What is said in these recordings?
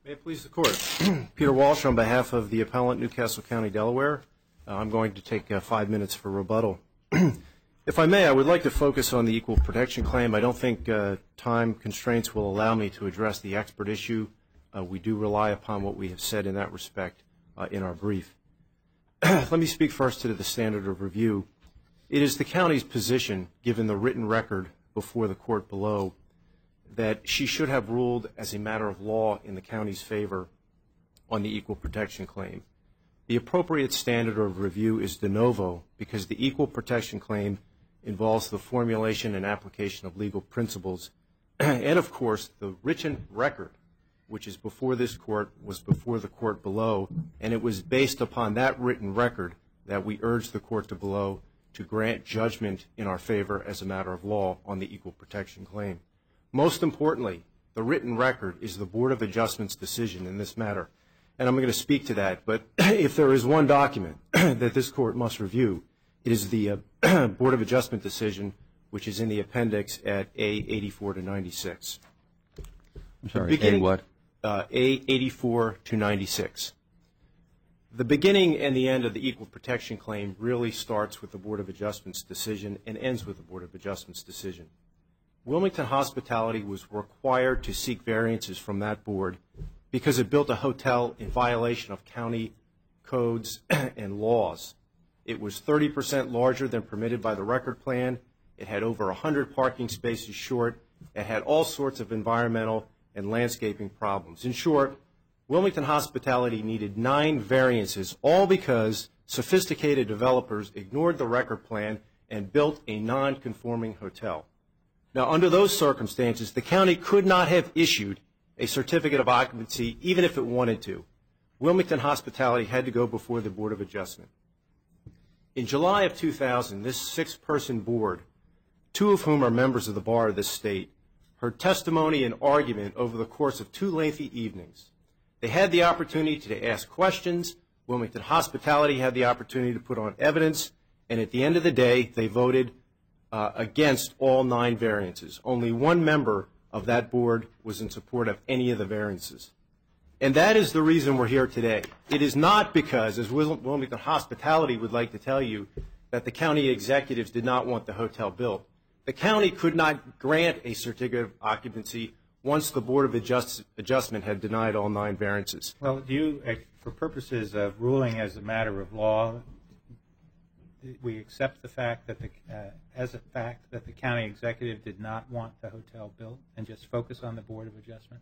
May it please the Court. Peter Walsh on behalf of the appellant, Newcastle County, Delaware. I'm going to take 5 minutes for rebuttal. If I may, I would like to focus on the equal protection claim. I don't think time constraints will allow me to address the expert issue. We do rely upon what we have said in that respect in our brief. Let me speak first to the standard of review. It is the county's position, given the written record before the court below, that she should have ruled as a matter of law in the county's favor on the equal protection claim. The appropriate standard of review is de novo because the equal protection claim involves the formulation and application of legal principles. And, of course, the written record, which is before this court, was before the court below, and it was based upon that written record that we urged the court to below to grant judgment in our favor as a matter of law on the equal protection claim. Most importantly, the written record is the Board of Adjustment's decision in this matter. And I'm going to speak to that, but if there is one document that this court must review, it is the Board of Adjustment decision, which is in the appendix at A84 to 96. I'm sorry, A what? A84 to 96. The beginning and the end of the equal protection claim really starts with the Board of Adjustment's decision and ends with the Board of Adjustment's decision. Wilmington Hospitality was required to seek variances from that board because it built a hotel in violation of county codes and laws. It was 30% larger than permitted by the record plan. It had over 100 parking spaces short. It had all sorts of environmental and landscaping problems. In short, Wilmington Hospitality needed 9 variances, all because sophisticated developers ignored the record plan and built a non-conforming hotel. Now, under those circumstances, the county could not have issued a certificate of occupancy even if it wanted to. Wilmington Hospitality had to go before the Board of Adjustment. In July of 2000, this 6-person board, 2 of whom are members of the bar of this state, heard testimony and argument over the course of 2 lengthy evenings. They had the opportunity to ask questions. Wilmington Hospitality had the opportunity to put on evidence. And at the end of the day, they voted against all 9 variances. Only 1 member of that board was in support of any of the variances. And that is the reason we're here today. It is not because, as Wilmington Hospitality would like to tell you, that the county executives did not want the hotel built. The county could not grant a certificate of occupancy once the Board of Adjustment had denied all 9 variances. Well, do you, for purposes of ruling as a matter of law, we accept the fact that as a fact that the county executive did not want the hotel built and just focus on the Board of Adjustment?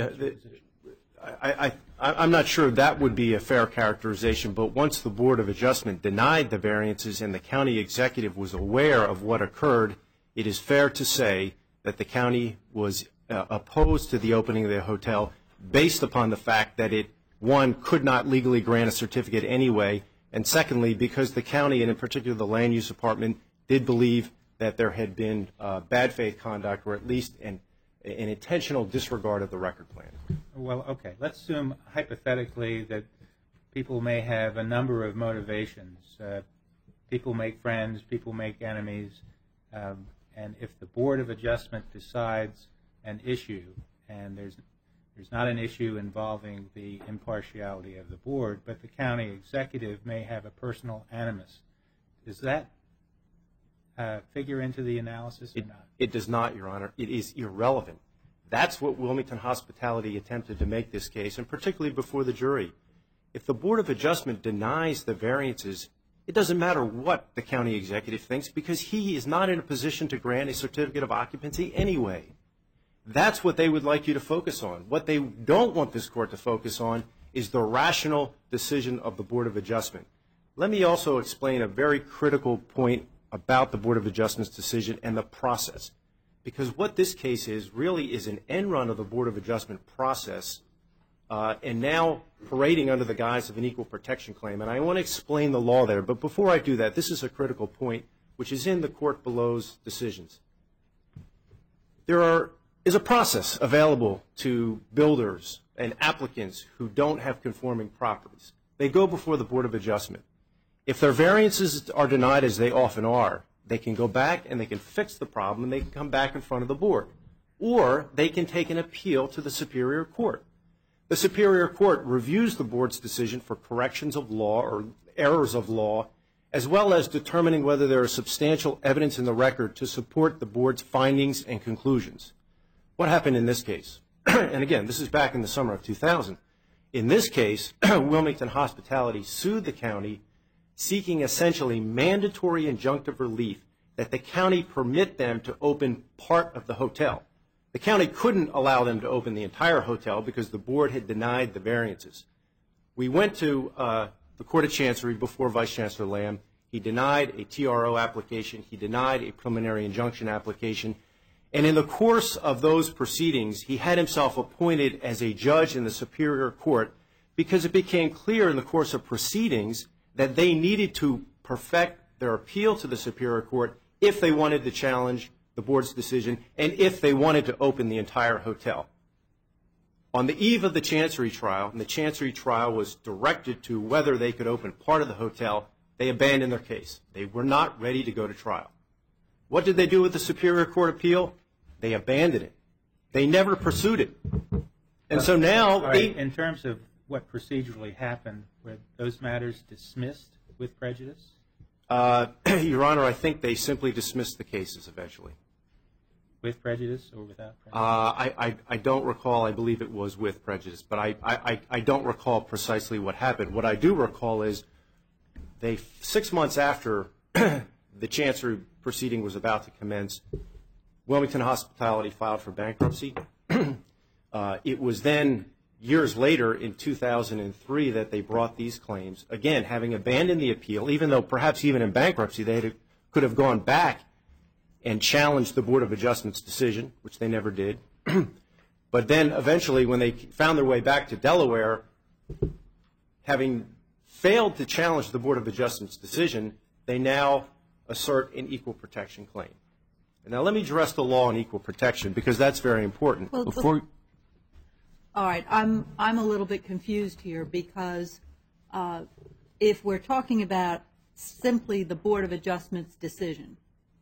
I'm not sure that would be a fair characterization, but once the Board of Adjustment denied the variances and the county executive was aware of what occurred, it is fair to say that the county was opposed to the opening of the hotel based upon the fact that it, 1, could not legally grant a certificate anyway, and secondly, because the county, and in particular the Land Use Department, did believe that there had been bad faith conduct or at least an intentional disregard of the record plan. Well, okay. Let's assume hypothetically that people may have a number of motivations. People make friends, people make enemies, and if the Board of Adjustment decides an issue, and there's not an issue involving the impartiality of the board, but the county executive may have a personal animus. Does that figure into the analysis or not? It does not, Your Honor. It is irrelevant. That's what Wilmington Hospitality attempted to make this case, and particularly before the jury. If the Board of Adjustment denies the variances, it doesn't matter what the county executive thinks because he is not in a position to grant a certificate of occupancy anyway. That's what they would like you to focus on. What they don't want this court to focus on is the rational decision of the Board of Adjustment. Let me also explain a very critical point about the Board of Adjustment's decision and the process. Because what this case is really is an end run of the Board of Adjustment process and now parading under the guise of an equal protection claim. And I want to explain the law there. But before I do that, this is a critical point which is in the court below's decisions. There is a process available to builders and applicants who don't have conforming properties. They go before the Board of Adjustment. If their variances are denied, as they often are, they can go back and they can fix the problem and they can come back in front of the board. Or they can take an appeal to the Superior Court. The Superior Court reviews the board's decision for corrections of law or errors of law, as well as determining whether there is substantial evidence in the record to support the board's findings and conclusions. What happened in this case? And again, this is back in the summer of 2000. In this case, Wilmington Hospitality sued the county, seeking essentially mandatory injunctive relief that the county permit them to open part of the hotel. The county couldn't allow them to open the entire hotel because the board had denied the variances. We went to the Court of Chancery before Vice Chancellor Lamb. He denied a TRO application. He denied a preliminary injunction application. And in the course of those proceedings, he had himself appointed as a judge in the Superior Court because it became clear in the course of proceedings that they needed to perfect their appeal to the Superior Court if they wanted to challenge the board's decision and if they wanted to open the entire hotel. On the eve of the Chancery trial, and the Chancery trial was directed to whether they could open part of the hotel, they abandoned their case. They were not ready to go to trial. What did they do with the Superior Court appeal? They abandoned it. They never pursued it. And so now... in terms of what procedurally happened, were those matters dismissed with prejudice? Your Honor, I think they simply dismissed the cases eventually. With prejudice or without prejudice? I don't recall. I believe it was with prejudice. But I don't recall precisely what happened. What I do recall is 6 months after the Chancery proceeding was about to commence, Wilmington Hospitality filed for bankruptcy. It was then years later in 2003 that they brought these claims, again, having abandoned the appeal, even though perhaps even in bankruptcy they could have gone back and challenged the Board of Adjustment's decision, which they never did. But then eventually when they found their way back to Delaware, having failed to challenge the Board of Adjustment's decision, they now assert an equal protection claim. And now let me address the law on equal protection because that's very important. Well, all right, I'm a little bit confused here because if we're talking about simply the Board of Adjustment's decision,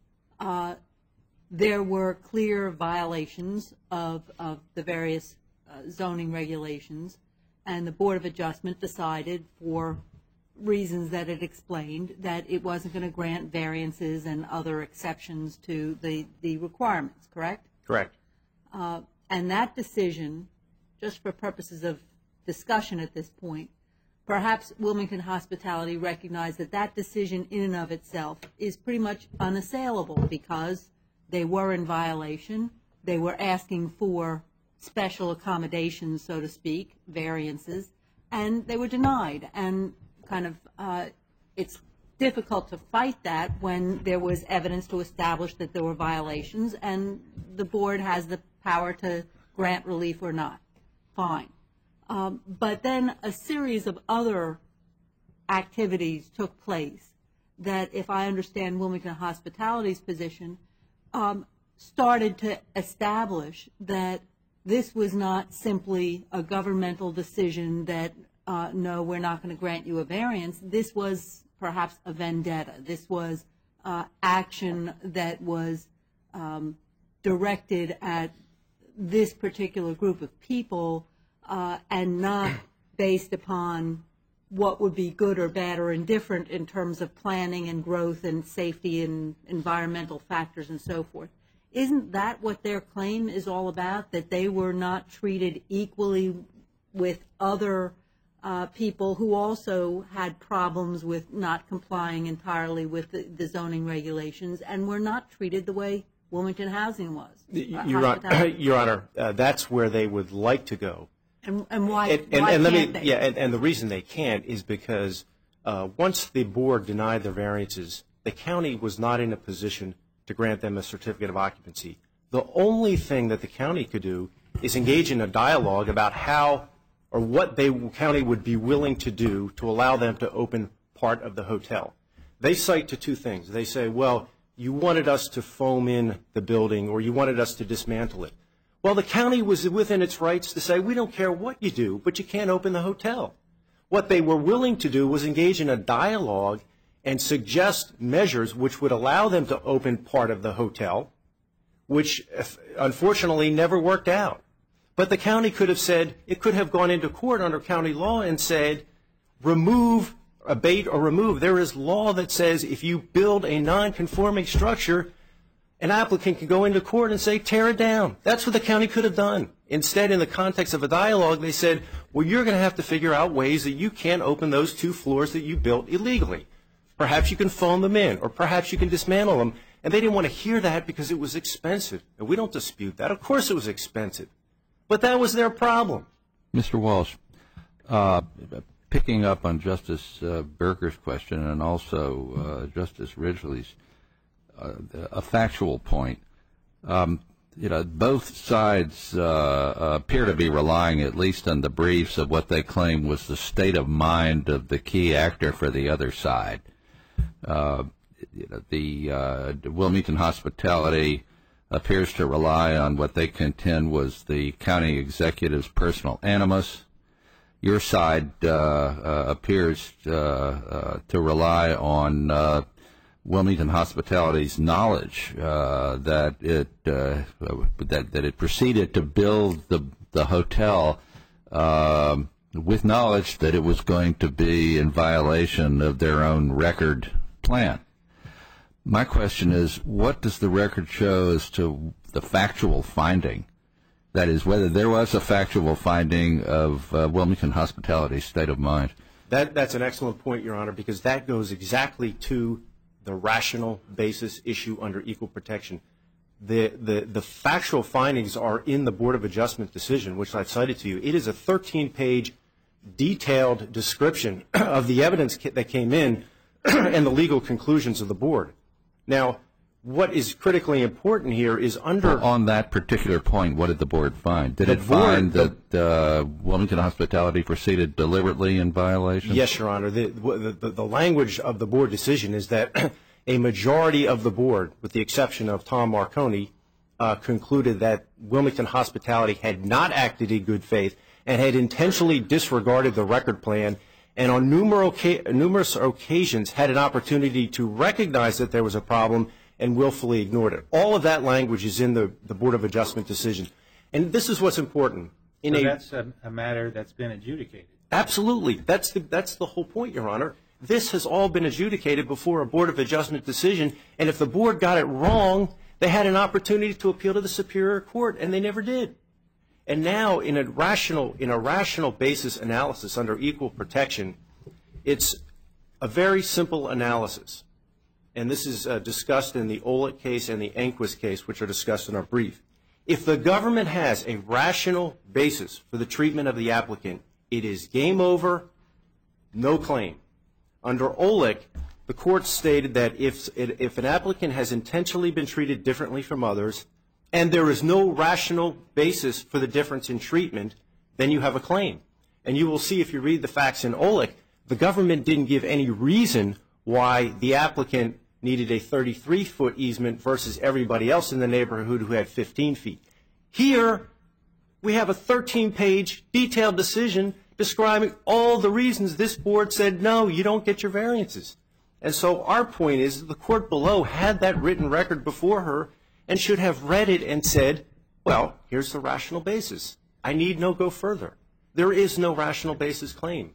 there were clear violations of the various zoning regulations, and the Board of Adjustment decided for reasons that it explained that it wasn't going to grant variances and other exceptions to the requirements, correct? Correct. And that decision, just for purposes of discussion at this point, perhaps Wilmington Hospitality recognized that that decision in and of itself is pretty much unassailable because they were in violation. They were asking for special accommodations, so to speak, variances, and they were denied. And kind of it's difficult to fight that when there was evidence to establish that there were violations, and the board has the power to grant relief or not. Fine. But then a series of other activities took place that, if I understand Wilmington Hospitality's position, started to establish that this was not simply a governmental decision that, no, we're not going to grant you a variance. This was perhaps a vendetta. This was action that was directed at this particular group of people and not based upon what would be good or bad or indifferent in terms of planning and growth and safety and environmental factors and so forth. Isn't that what their claim is all about, that they were not treated equally with other people who also had problems with not complying entirely with the zoning regulations and were not treated the way Wilmington Housing was? Your Honor, that's where they would like to go. And why can't they? Yeah, and the reason they can't is because once the board denied their variances, the county was not in a position to grant them a certificate of occupancy. The only thing that the county could do is engage in a dialogue about how or what the county would be willing to do to allow them to open part of the hotel. They cite to two things. They say, well, you wanted us to foam in the building or you wanted us to dismantle it. Well, the county was within its rights to say, we don't care what you do, but you can't open the hotel. What they were willing to do was engage in a dialogue and suggest measures which would allow them to open part of the hotel, which unfortunately never worked out. But the county could have said, it could have gone into court under county law and said, remove, abate, or remove. There is law that says if you build a non-conforming structure, an applicant can go into court and say, tear it down. That's what the county could have done. Instead, in the context of a dialogue, they said, well, you're going to have to figure out ways that you can't open those 2 floors that you built illegally. Perhaps you can phone them in, or perhaps you can dismantle them. And they didn't want to hear that because it was expensive. And we don't dispute that. Of course it was expensive. But that was their problem. Mr. Walsh, picking up on Justice Berger's question and also Justice Ridgely's, a factual point. Both sides appear to be relying, at least on the briefs, of what they claim was the state of mind of the key actor for the other side. The Wilmington Hospitality appears to rely on what they contend was the county executive's personal animus. Your side appears to rely on Wilmington Hospitality's knowledge that it proceeded to build the hotel with knowledge that it was going to be in violation of their own record plan. My question is, what does the record show as to the factual finding? That is, whether there was a factual finding of Wilmington Hospitality's state of mind. That's an excellent point, Your Honor, because that goes exactly to the rational basis issue under equal protection. The factual findings are in the Board of Adjustment decision, which I've cited to you. It is a 13-page detailed description of the evidence that came in and the legal conclusions of the board. Now, what is critically important here is on that particular point, what did the board find? Did it find that Wilmington Hospitality proceeded deliberately in violation? Yes, Your Honor. The language of the board decision is that a majority of the board, with the exception of Tom Marconi, concluded that Wilmington Hospitality had not acted in good faith and had intentionally disregarded the record plan, and on numerous occasions had an opportunity to recognize that there was a problem and willfully ignored it. All of that language is in the Board of Adjustment decision. And this is what's important. So that's a matter that's been adjudicated. Absolutely. That's the whole point, Your Honor. This has all been adjudicated before a Board of Adjustment decision, and if the board got it wrong, they had an opportunity to appeal to the Superior Court, and they never did. And now, in a rational basis analysis under equal protection, it's a very simple analysis. And this is discussed in the Olick case and the Enquist case, which are discussed in our brief. If the government has a rational basis for the treatment of the applicant, it is game over, no claim. Under Olick, the court stated that if an applicant has intentionally been treated differently from others, and there is no rational basis for the difference in treatment, then you have a claim. And you will see if you read the facts in Olick, the government didn't give any reason why the applicant needed a 33-foot easement versus everybody else in the neighborhood who had 15 feet. Here, we have a 13-page detailed decision describing all the reasons this board said, no, you don't get your variances. And so our point is the court below had that written record before her and should have read it and said, well, here's the rational basis. I need no go further. There is no rational basis claim.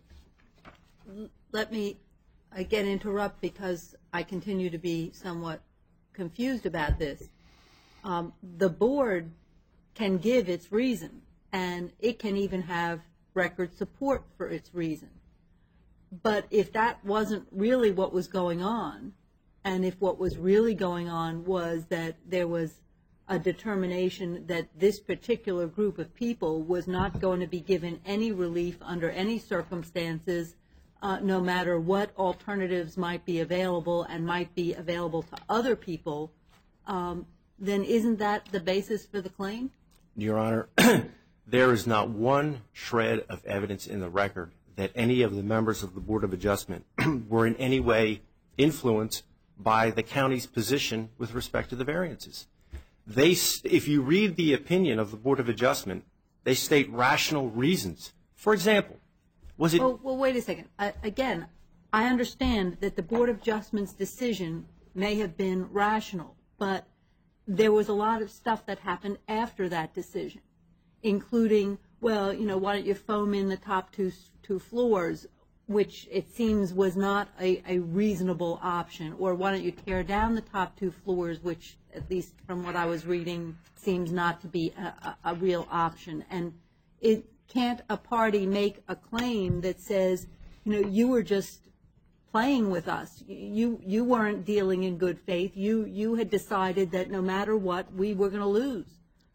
Let me again interrupt because I continue to be somewhat confused about this. The board can give its reason, and it can even have record support for its reason. But if that wasn't really what was going on, and if what was really going on was that there was a determination that this particular group of people was not going to be given any relief under any circumstances, no matter what alternatives might be available and might be available to other people, then isn't that the basis for the claim? Your Honor, there is not one shred of evidence in the record that any of the members of the Board of Adjustment were in any way influenced by the county's position with respect to the variances. If you read the opinion of the Board of Adjustment, they state rational reasons. For example, was it... Well, wait a second. Again, I understand that the Board of Adjustment's decision may have been rational, but there was a lot of stuff that happened after that decision. including, well, why don't you foam in the top two floors, which it seems was not a reasonable option, or why don't you tear down the top 2 floors, which, at least from what I was reading, seems not to be a real option. And can't a party make a claim that says, you were just playing with us. You weren't dealing in good faith. You had decided that no matter what, we were going to lose.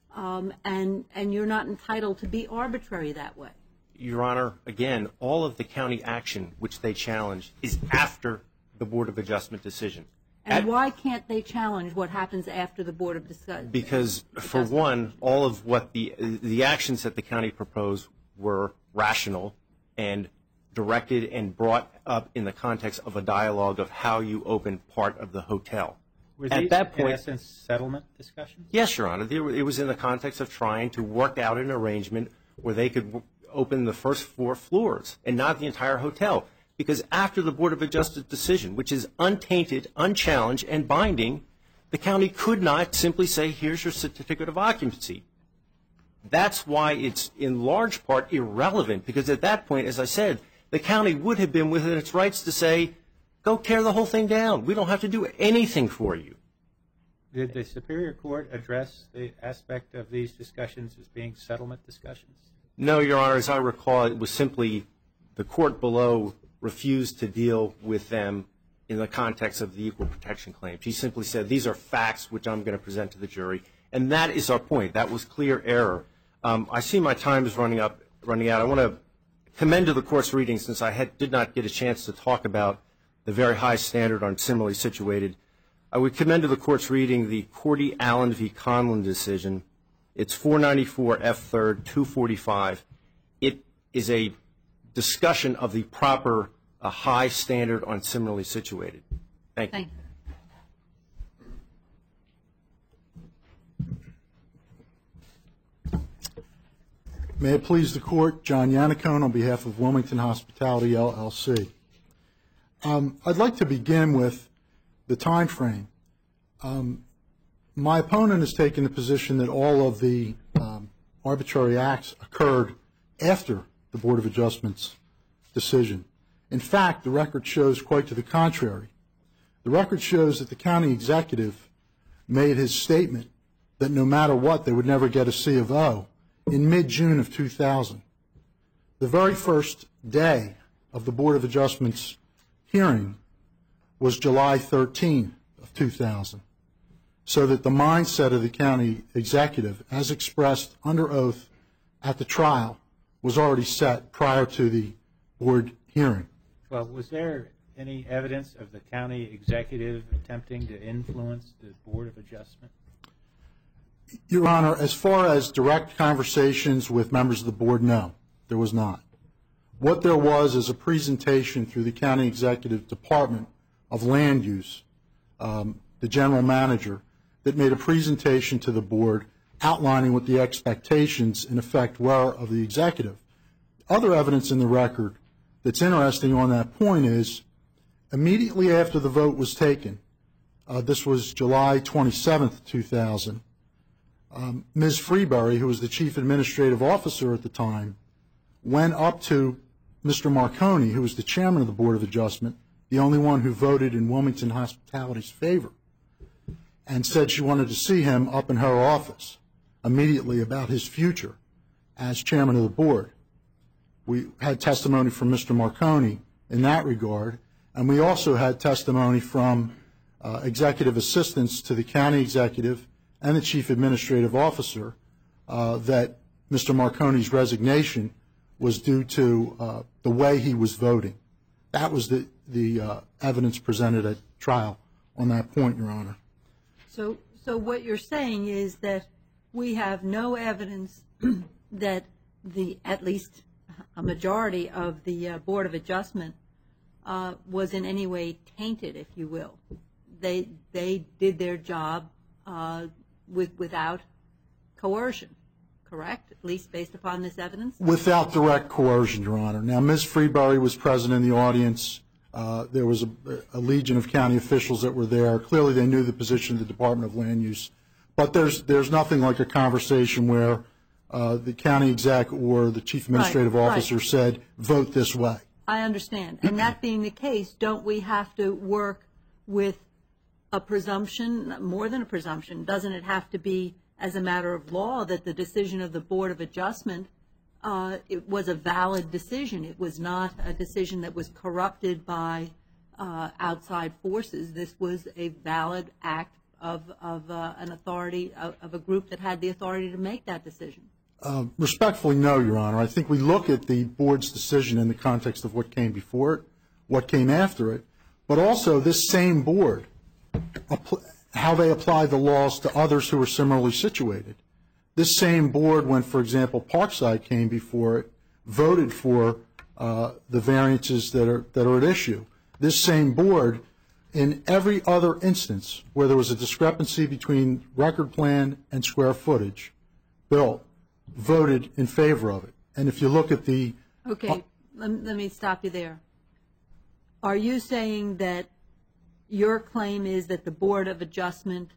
And you're not entitled to be arbitrary that way. Your Honor, again, all of the county action which they challenge is after the Board of Adjustment decision. And why can't they challenge what happens after the Board of Adjustment? Because, for one, all of what the actions that the county proposed were rational and directed and brought up in the context of a dialogue of how you open part of the hotel. Were At these, that point, in essence, settlement discussions? Yes, Your Honor. It was in the context of trying to work out an arrangement where they could open the first 4 floors and not the entire hotel. Because after the Board of Adjustment decision, which is untainted, unchallenged, and binding, the county could not simply say, here's your certificate of occupancy. That's why it's in large part irrelevant, because at that point, as I said, the county would have been within its rights to say, go tear the whole thing down. We don't have to do anything for you. Did the Superior Court address the aspect of these discussions as being settlement discussions? No, Your Honor. As I recall, it was simply the court below refused to deal with them in the context of the equal protection claim. She simply said, these are facts which I'm going to present to the jury. And that is our point. That was clear error. I see my time is running out. I want to commend to the Court's reading, since I did not get a chance to talk about the very high standard on similarly situated. I would commend to the Court's reading the Cordy Allen v. Conlon decision. It's 494 F. 3rd, 245. It is a discussion of the proper high standard on similarly situated. Thank you. Thank you. May it please the Court, John Yannicone on behalf of Wilmington Hospitality, LLC. I'd like to begin with the time frame. My opponent has taken the position that all of the arbitrary acts occurred after the Board of Adjustment's decision. In fact, the record shows quite to the contrary. The record shows that the county executive made his statement that no matter what, they would never get a C of O in mid-June of 2000. The very first day of the Board of Adjustment's hearing was July 13 of 2000, so that the mindset of the county executive, as expressed under oath at the trial, was already set prior to the board hearing. Well, was there any evidence of the county executive attempting to influence the Board of Adjustment? Your Honor, as far as direct conversations with members of the board, no, there was not. What there was is a presentation through the county executive department of land use, the general manager, that made a presentation to the board outlining what the expectations, in effect, were of the executive. Other evidence in the record that's interesting on that point is immediately after the vote was taken, this was July 27th, 2000, Ms. Freeberry, who was the chief administrative officer at the time, went up to Mr. Marconi, who was the chairman of the Board of Adjustment, the only one who voted in Wilmington Hospitality's favor, and said she wanted to see him up in her office immediately about his future as chairman of the board. We had testimony from Mr. Marconi in that regard, and we also had testimony from executive assistants to the county executive and the chief administrative officer that Mr. Marconi's resignation was due to the way he was voting. That was the evidence presented at trial on that point, Your Honor. So what you're saying is that we have no evidence that at least a majority of the Board of Adjustment was in any way tainted, if you will. They did their job without coercion, correct? At least based upon this evidence? Without direct coercion, Your Honor. Now, Ms. Freeberry was present in the audience. There was a legion of county officials that were there. Clearly, they knew the position of the Department of Land Use. But there's nothing like a conversation where the county exec or the chief administrative officer said, vote this way. I understand. And that being the case, don't we have to work with a presumption, more than a presumption? Doesn't it have to be, as a matter of law, that the decision of the Board of Adjustment, it was a valid decision? It was not a decision that was corrupted by outside forces. This was a valid act of an authority, of a group that had the authority to make that decision. Respectfully, no, Your Honor. I think we look at the board's decision in the context of what came before it, what came after it, but also this same board, how they apply the laws to others who are similarly situated. This same board, when, for example, Parkside came before it, voted for the variances that are at issue. This same board, in every other instance where there was a discrepancy between record plan and square footage built, voted in favor of it. And if you look at the... Okay, let me stop you there. Are you saying that your claim is that the Board of Adjustment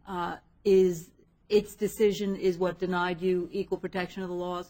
its decision is what denied you equal protection of the laws?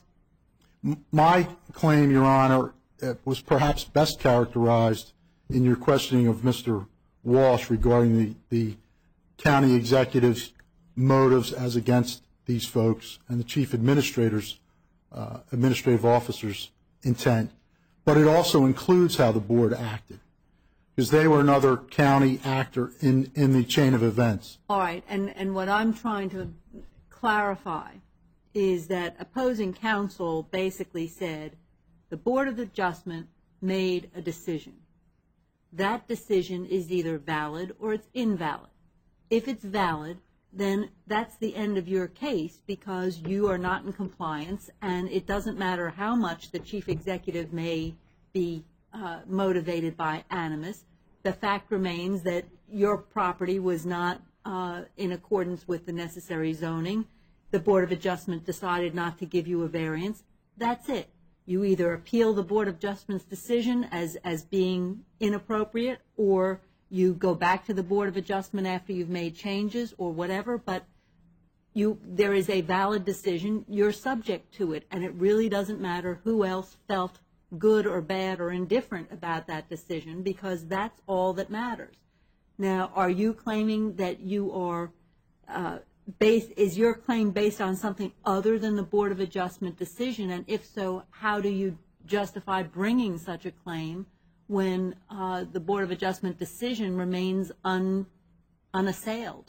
My claim, Your Honor, was perhaps best characterized in your questioning of Mr. Walsh regarding the county executive's motives as against these folks and the chief administrator's, administrative officer's intent. But it also includes how the board acted, because they were another county actor in the chain of events. All right, and what I'm trying to clarify is that opposing counsel basically said the Board of Adjustment made a decision. That decision is either valid or it's invalid. If it's valid, then that's the end of your case, because you are not in compliance, and it doesn't matter how much the chief executive may be motivated by animus. The fact remains that your property was not in accordance with the necessary zoning. The Board of Adjustment decided not to give you a variance. That's it. You either appeal the Board of Adjustment's decision as being inappropriate, or you go back to the Board of Adjustment after you've made changes or whatever, but there is a valid decision. You're subject to it, and it really doesn't matter who else felt good or bad or indifferent about that decision, because that's all that matters. Now, are you claiming that you are is your claim based on something other than the Board of Adjustment decision? And if so, how do you justify bringing such a claim when the Board of Adjustment decision remains unassailed?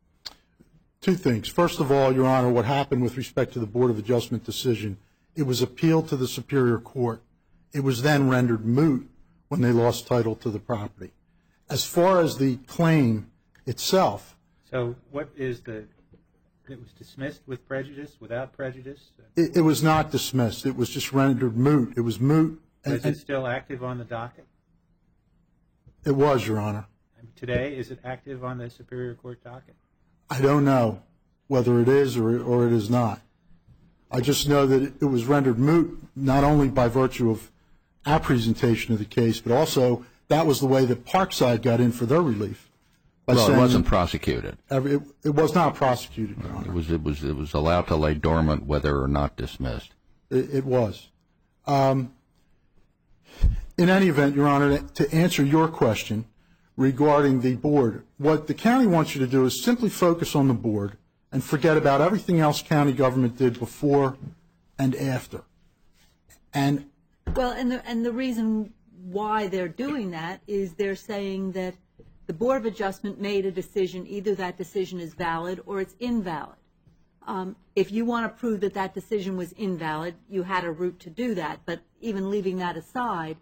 Two things. First of all, Your Honor, what happened with respect to the Board of Adjustment decision, it was appealed to the Superior Court. It was then rendered moot when they lost title to the property. As far as the claim itself... So what is it was dismissed with prejudice, without prejudice? It was not dismissed. It was just rendered moot. It was moot. Is it still active on the docket? It was, Your Honor. And today, is it active on the Superior Court docket? I don't know whether it is or it is not. I just know that it was rendered moot not only by virtue of our presentation of the case, but also that was the way that Parkside got in for their relief. Well, it wasn't prosecuted. It was not prosecuted, Your Honor. It was allowed to lay dormant whether or not dismissed. It was. In any event, Your Honor, to answer your question regarding the board, what the county wants you to do is simply focus on the board and forget about everything else county government did before and after. And the reason why they're doing that is they're saying that the Board of Adjustment made a decision, either that decision is valid or it's invalid. If you want to prove that that decision was invalid, you had a route to do that. But even leaving that aside,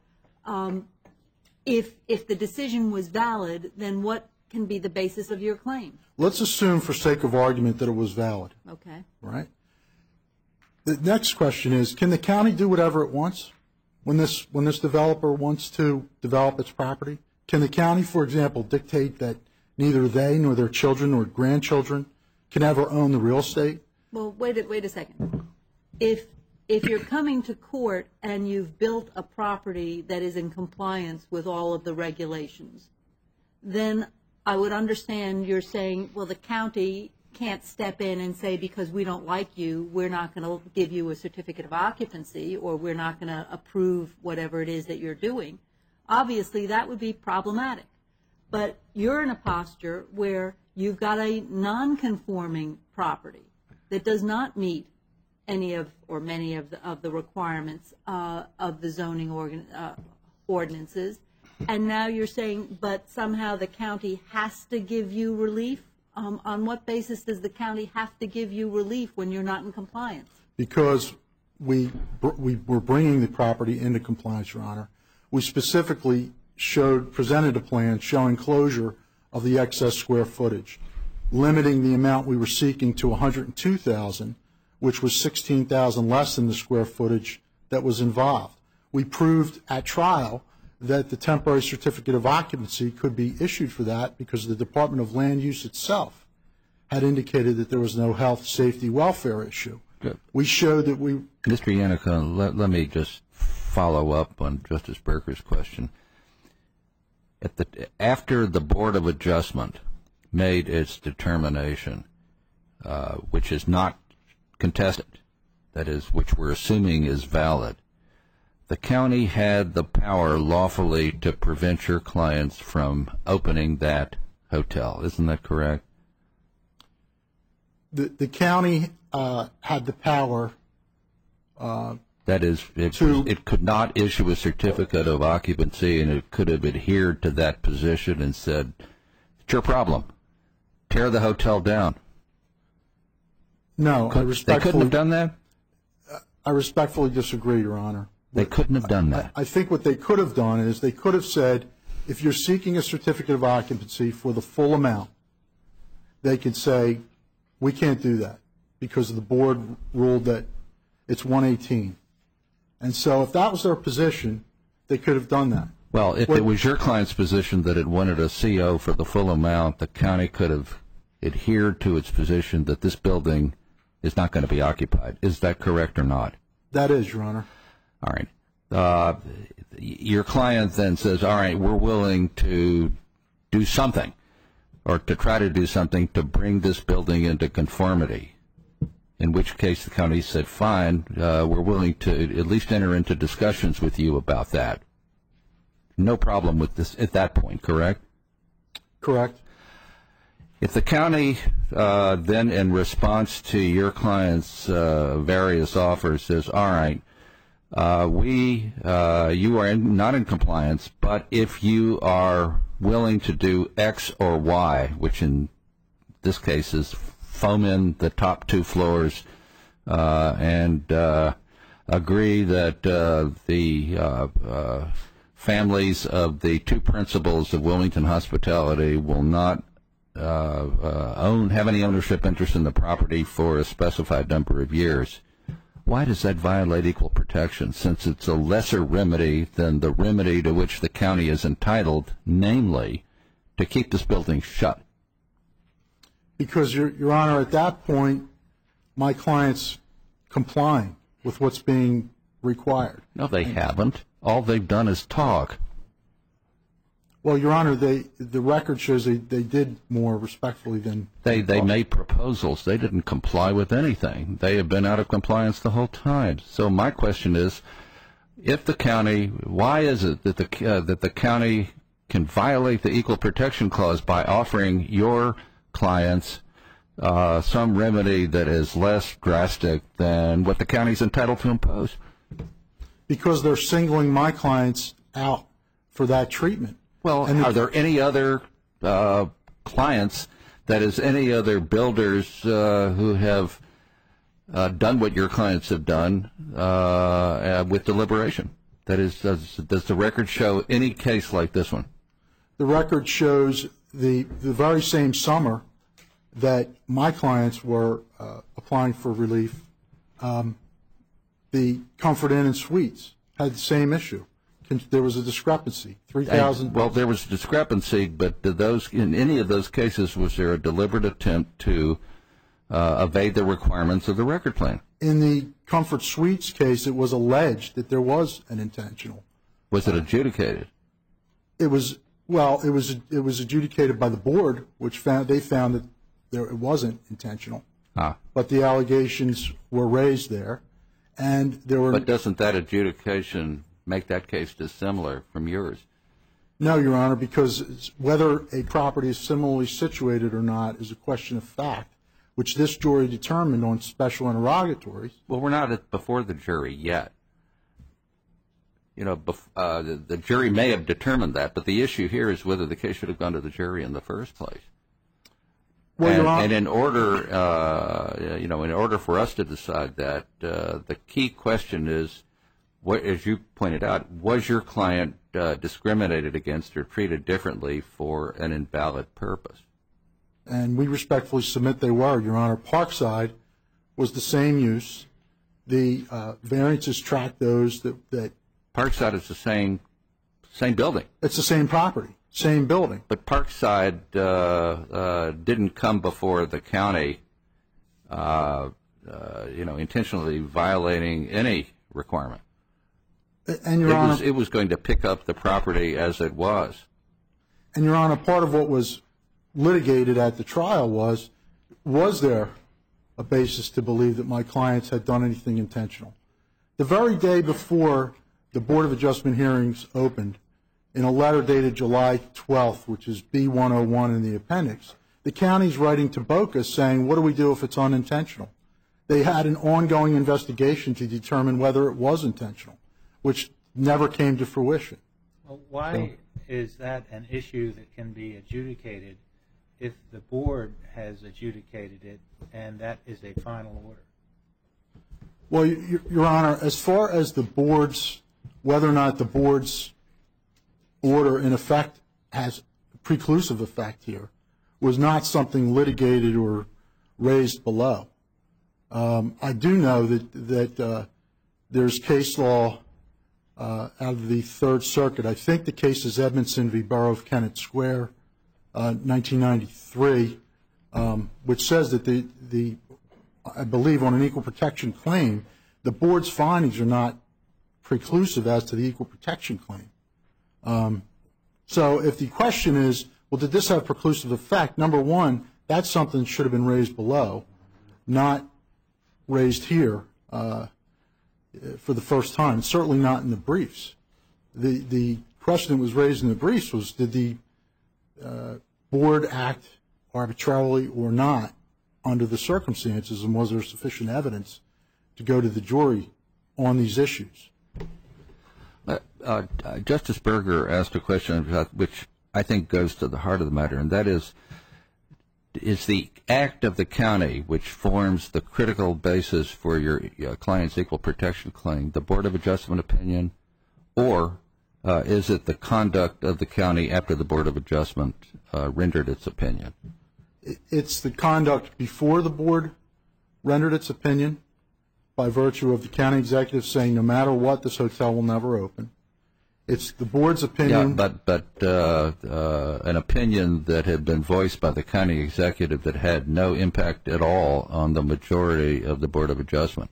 if the decision was valid, then what can be the basis of your claim? Let's assume, for sake of argument, that it was valid. Okay. Right? The next question is, can the county do whatever it wants when this developer wants to develop its property? Can the county, for example, dictate that neither they nor their children or grandchildren can ever own the real estate? Well, wait a second. If you're coming to court and you've built a property that is in compliance with all of the regulations, then I would understand you're saying, well, the county can't step in and say, because we don't like you, we're not going to give you a certificate of occupancy, or we're not going to approve whatever it is that you're doing. Obviously, that would be problematic. But you're in a posture where you've got a non-conforming property that does not meet any of or many of the requirements of the zoning ordinances, and now you're saying, but somehow the county has to give you relief? On what basis does the county have to give you relief when you're not in compliance? Because we were bringing the property into compliance, Your Honor. We specifically presented a plan showing closure of the excess square footage, limiting the amount we were seeking to 102,000, which was 16,000 less than the square footage that was involved. We proved at trial that the temporary certificate of occupancy could be issued for that because the Department of Land Use itself had indicated that there was no health, safety, welfare issue. Good. We showed that we... Mr. Yannicka, let me just follow up on Justice Berger's question. After the Board of Adjustment made its determination, which is not contested, that is, which we're assuming is valid, the county had the power lawfully to prevent your clients from opening that hotel. Isn't that correct? The county had the power... that is, it could not issue a certificate of occupancy, and it could have adhered to that position and said, it's your problem. Tear the hotel down. No, They couldn't have done that? I respectfully disagree, Your Honor. They couldn't have done that. I think what they could have done is they could have said, if you're seeking a certificate of occupancy for the full amount, they could say, we can't do that because the board ruled that it's 118. And so if that was their position, they could have done that. Well, if it was your client's position that it wanted a CO for the full amount, the county could have adhered to its position that this building is not going to be occupied. Is that correct or not? That is, Your Honor. All right. Your client then says, all right, we're willing to do something or to try to do something to bring this building into conformity, in which case the county said, fine, we're willing to at least enter into discussions with you about that. No problem with this at that point, correct? Correct. If the county then, in response to your client's various offers, says, all right, you are not in compliance, but if you are willing to do X or Y, which in this case is foam in the top 2 floors and agree that the families of the 2 principals of Wilmington Hospitality will not have any ownership interest in the property for a specified number of years, why does that violate equal protection, since it's a lesser remedy than the remedy to which the county is entitled, namely, to keep this building shut? Because, Your Honor, at that point, my client's complying with what's being required. No, they haven't. All they've done is talk. Well, Your Honor, the record shows they did more respectfully than... They made proposals. They didn't comply with anything. They have been out of compliance the whole time. So my question is, if the county, why is it that the county can violate the Equal Protection Clause by offering your clients some remedy that is less drastic than what the county is entitled to impose? Because they're singling my clients out for that treatment. Well, are there any other clients, that is, any other builders who have done what your clients have done with deliberation? That is, does the record show any case like this one? The record shows the very same summer that my clients were applying for relief, the Comfort Inn and Suites had the same issue. There was a discrepancy, 3,000. Well, there was a discrepancy, but in any of those cases, was there a deliberate attempt to evade the requirements of the record plan? In the Comfort Suites case, it was alleged that there was an intentional. Was it adjudicated? It was adjudicated by the board, which they found that it wasn't intentional. Ah. But the allegations were raised there, and there were. But doesn't that adjudication make that case dissimilar from yours? No, Your Honor, because whether a property is similarly situated or not is a question of fact, which this jury determined on special interrogatories. Well, we're not before the jury yet. The jury may have determined that, but the issue here is whether the case should have gone to the jury in the first place. Well, Your Honor, and in order for us to decide that, the key question is, as you pointed out, was your client discriminated against or treated differently for an invalid purpose? and we respectfully submit they were, Your Honor. Parkside was the same use. The variances track those that Parkside is the same building. it's the same property, same building. But Parkside didn't come before the county, intentionally violating any requirement. And Your Honor, It was going to pick up the property as it was. And, Your Honor, part of what was litigated at the trial was there a basis to believe that my clients had done anything intentional? The very day before the Board of Adjustment hearings opened, in a letter dated July 12th, which is B101 in the appendix, the county's writing to Boca saying, what do we do if it's unintentional? They had an ongoing investigation to determine whether it was intentional, which never came to fruition. Well, why is that an issue that can be adjudicated if the board has adjudicated it and that is a final order? Well, Your Honor, as far as the board's, whether or not the board's order in effect has preclusive effect here, was not something litigated or raised below. I do know that there's case law out of the Third Circuit. I think the case is Edmondson v. Borough of Kennett Square, 1993, which says that I believe on an equal protection claim, the board's findings are not preclusive as to the equal protection claim. So if the question is, well, did this have preclusive effect? Number one, that's something that should have been raised below, not raised here for the first time, certainly not in the briefs. The question that was raised in the briefs was, did the board act arbitrarily or not under the circumstances, and was there sufficient evidence to go to the jury on these issues? Justice Berger asked a question which I think goes to the heart of the matter, and that is the act of the county which forms the critical basis for your client's equal protection claim the Board of Adjustment opinion, or is it the conduct of the county after the Board of Adjustment rendered its opinion? It's the conduct before the board rendered its opinion by virtue of the county executive saying no matter what, this hotel will never open. It's the board's opinion. Yeah, but an opinion that had been voiced by the county executive that had no impact at all on the majority of the Board of Adjustment.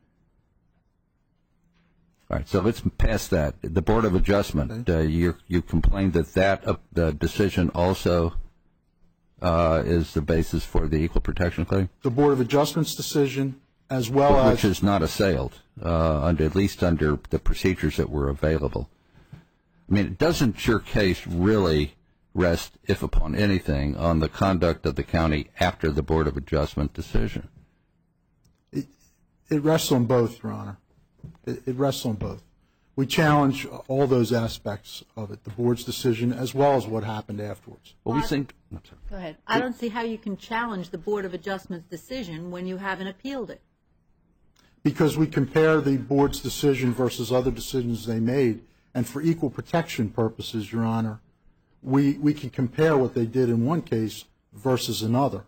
All right, so let's pass that. The Board of Adjustment, you complained that the decision also is the basis for the equal protection claim? The Board of Adjustment's decision, as well as... Which is not assailed, at least under the procedures that were available. I mean, doesn't your case really rest, if upon anything, on the conduct of the county after the Board of Adjustment decision? It rests on both, Your Honor. It rests on both. We challenge all those aspects of it, the board's decision as well as what happened afterwards. Well, we think... Go ahead. I don't see how you can challenge the Board of Adjustment's decision when you haven't appealed it. Because we compare the board's decision versus other decisions they made, and for equal protection purposes, Your Honor, we can compare what they did in one case versus another.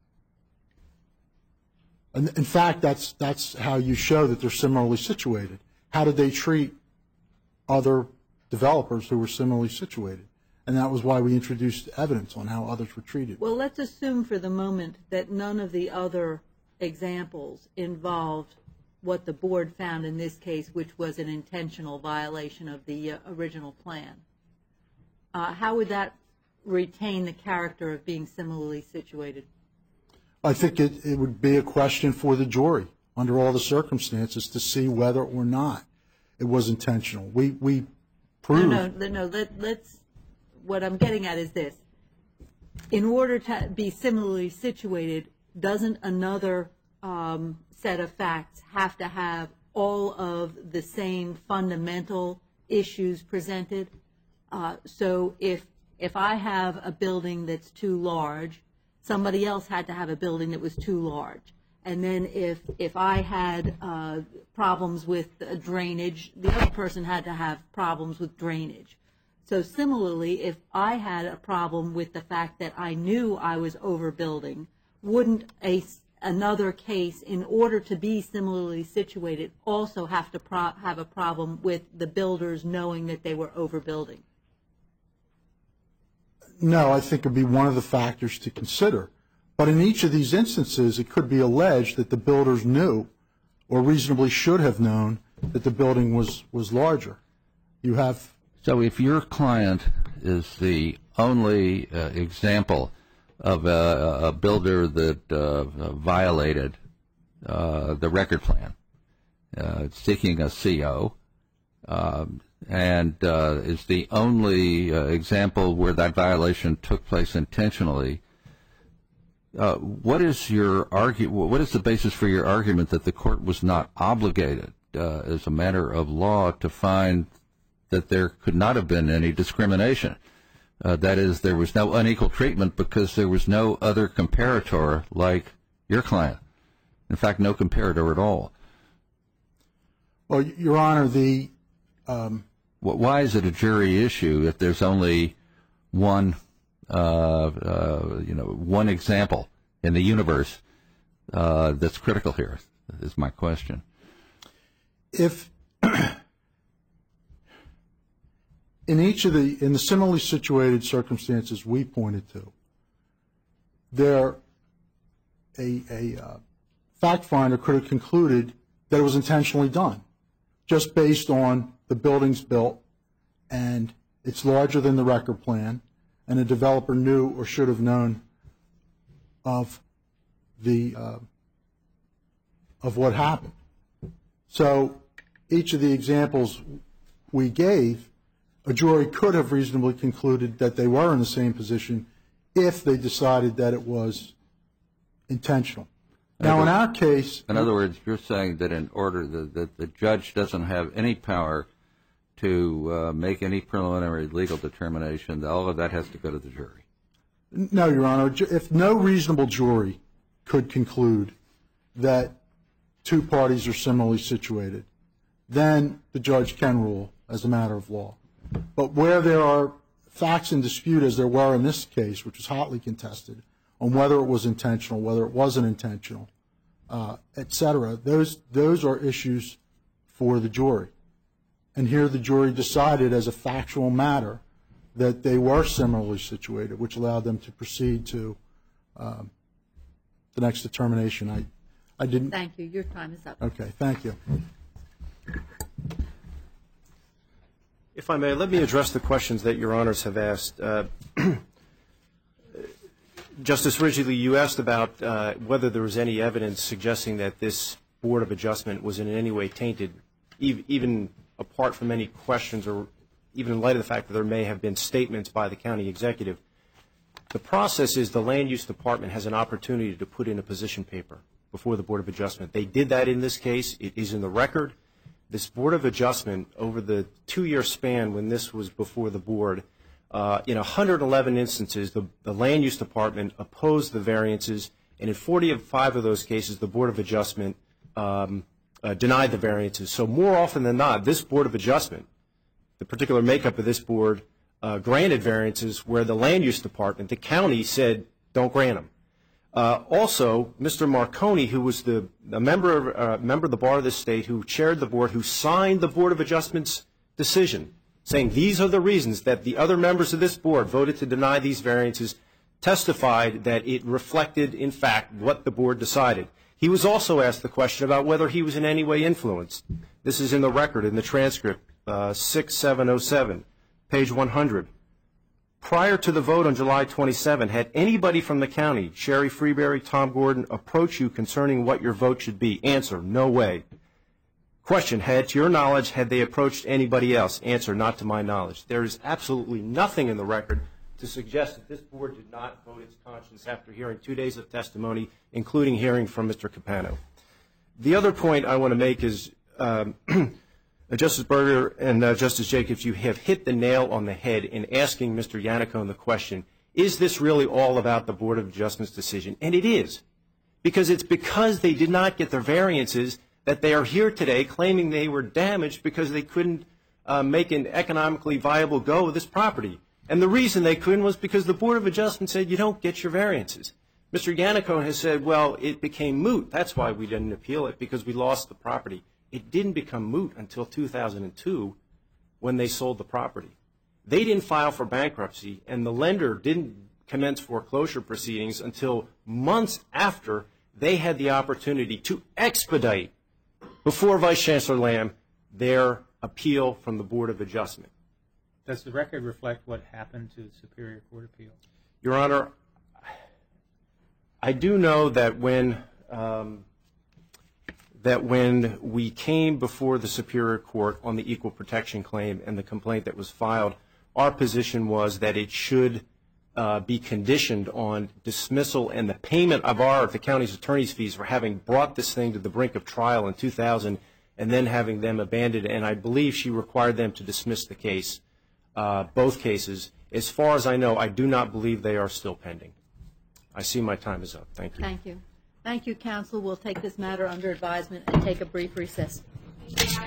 And in fact, that's how you show that they're similarly situated. How did they treat other developers who were similarly situated? And that was why we introduced evidence on how others were treated. Well, let's assume for the moment that none of the other examples involved what the board found in this case, which was an intentional violation of the original plan. How would that retain the character of being similarly situated? I think it would be a question for the jury under all the circumstances to see whether or not it was intentional. We proved. No. Let's. What I'm getting at is this: in order to be similarly situated, doesn't another set of facts have to have all of the same fundamental issues presented? So if I have a building that's too large, somebody else had to have a building that was too large. And then if I had problems with drainage, the other person had to have problems with drainage. So similarly, if I had a problem with the fact that I knew I was overbuilding, wouldn't another case, in order to be similarly situated, also have to have a problem with the builders knowing that they were overbuilding? No, I think it would be one of the factors to consider. But in each of these instances, it could be alleged that the builders knew or reasonably should have known that the building was larger. You have. So if your client is the only example of a builder that violated the record plan, seeking a CO, and is the only example where that violation took place intentionally, what is your what is the basis for your argument that the court was not obligated, as a matter of law, to find that there could not have been any discrimination? That is, there was no unequal treatment because there was no other comparator like your client. In fact, no comparator at all. Well, Your Honor, why is it a jury issue if there's only one one example in the universe that's critical here, is my question. If in the similarly situated circumstances we pointed to, a fact finder could have concluded that it was intentionally done, just based on the buildings built and it's larger than the record plan, and a developer knew or should have known of what happened. So each of the examples we gave, a jury could have reasonably concluded that they were in the same position if they decided that it was intentional. Now, in our case... In other words, you're saying that in order that the judge doesn't have any power to make any preliminary legal determination, all of that has to go to the jury. No, Your Honor. If no reasonable jury could conclude that two parties are similarly situated, then the judge can rule as a matter of law. But where there are facts in dispute, as there were in this case, which was hotly contested, on whether it was intentional, whether it wasn't intentional, et cetera, those are issues for the jury. And here the jury decided as a factual matter that they were similarly situated, which allowed them to proceed to the next determination. I didn't... Thank you. Your time is up. Okay, thank you. If I may, let me address the questions that Your Honors have asked. Justice Ridgely, you asked about whether there was any evidence suggesting that this Board of Adjustment was in any way tainted, even apart from any questions or even in light of the fact that there may have been statements by the county executive. The process is the Land Use Department has an opportunity to put in a position paper before the Board of Adjustment. They did that in this case. It is in the record. This Board of Adjustment, over the 2-year span when this was before the Board, in 111 instances, the Land Use Department opposed the variances, and in 45 of those cases, the Board of Adjustment denied the variances. So more often than not, this Board of Adjustment, the particular makeup of this board, granted variances where the Land Use Department, the county, said don't grant them. Also, Mr. Marconi, who was a member of the Bar of the State, who chaired the board, who signed the Board of Adjustment's decision, saying these are the reasons that the other members of this board voted to deny these variances, testified that it reflected, in fact, what the board decided. He was also asked the question about whether he was in any way influenced. This is in the record, in the transcript, 6707, page 100. prior to the vote on July 27, had anybody from the county, Sherry Freeberry, Tom Gordon, approach you concerning what your vote should be? Answer, no way. Question, to your knowledge, had they approached anybody else? Answer, not to my knowledge. There is absolutely nothing in the record to suggest that this board did not vote its conscience after hearing 2 days of testimony, including hearing from Mr. Capano. The other point I want to make is, Justice Berger and Justice Jacobs, you have hit the nail on the head in asking Mr. Yannicone the question, is this really all about the Board of Adjustment's decision? And it is, because it's because they did not get their variances that they are here today claiming they were damaged because they couldn't make an economically viable go of this property. And the reason they couldn't was because the Board of Adjustment said you don't get your variances. Mr. Yannicone has said, well, it became moot. That's why we didn't appeal it, because we lost the property. It didn't become moot until 2002 when they sold the property. They didn't file for bankruptcy, and the lender didn't commence foreclosure proceedings until months after they had the opportunity to expedite, before Vice Chancellor Lamb, their appeal from the Board of Adjustment. Does the record reflect what happened to the Superior Court appeal? Your Honor, I do know that when we came before the Superior Court on the equal protection claim and the complaint that was filed, our position was that it should be conditioned on dismissal and the payment of the county's attorney's fees for having brought this thing to the brink of trial in 2000 and then having them abandoned. And I believe she required them to dismiss the case, both cases. As far as I know, I do not believe they are still pending. I see my time is up. Thank you. Thank you. Thank you, counsel. We'll take this matter under advisement and take a brief recess.